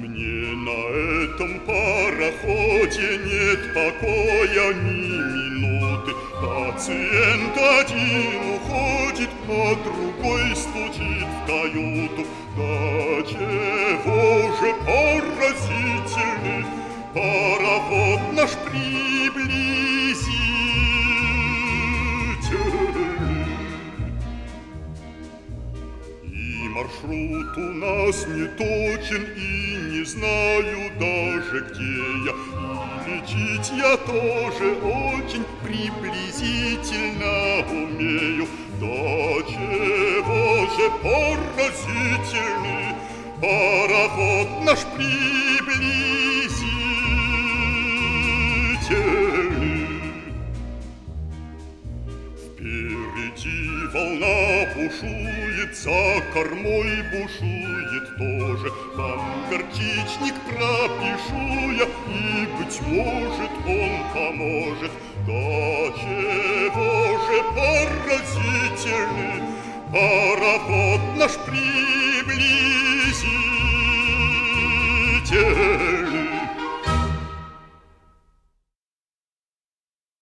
Мне на этом пароходе нет покоя ни минуты. Пациент один уходит, а другой стучит в каюту. Да чего же поразительный пароход наш приблизительный. И маршрут у нас не точен, и не знаю даже, где я. И лечить я тоже очень приблизительно умею. Да чего же поразительный пароход наш приблизительный. Впереди волна бушует, за кормой бушует тоже. Там горчичник пропишу я, и, быть может, он поможет. Да чего же поразительный пароход наш приблизительный.